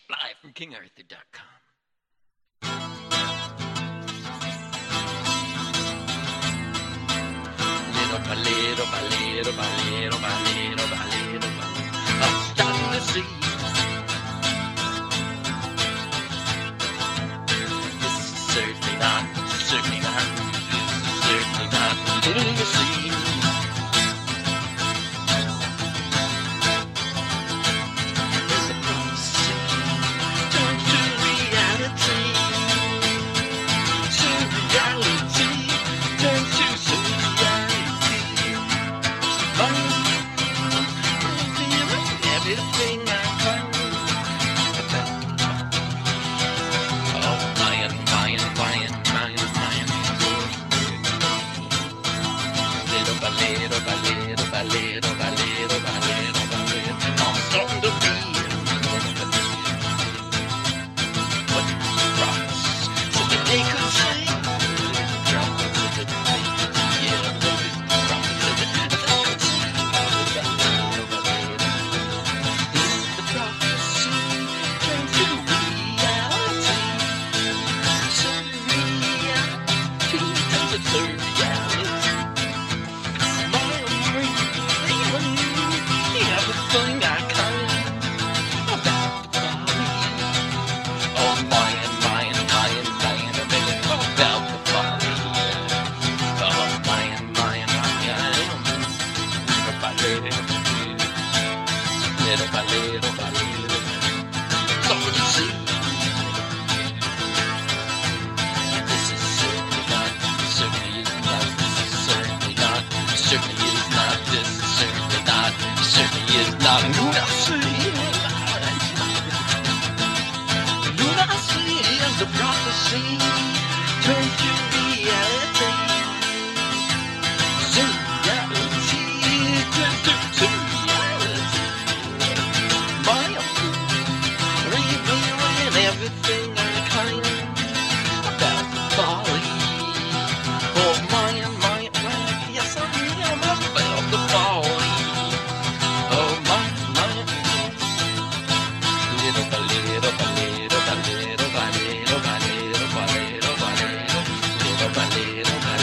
live from KingArthur.com. Little by little by little by little by little by little by I'm starting to see this is certainly not little to see. There's a prophecy turned to reality. Surreality turned to surreality. Everything I find about Mayan. Little by little by little by little by little by little by little, I'm starting to feel what the prophets said that they could say. The prophets said that they could say, yeah, the prophets said that they could say. The prophecy turned to reality. Surreality turned to surreality. Everything I can about the body. Oh, Mayan, everything about the body. Oh, Mayan. Little by little by little. Something to see. This is certainly not, certainly is not, this is certainly not, certainly is not, this is certainly not, certainly is not. Lunacy is the prophecy turned to reality. Surreality turned to surreality. Maya revealing everything I can about the body. Oh, Maya, yes, I am about the body. Oh, Maya. Little by little by little by little by little by little by little by little by little by little by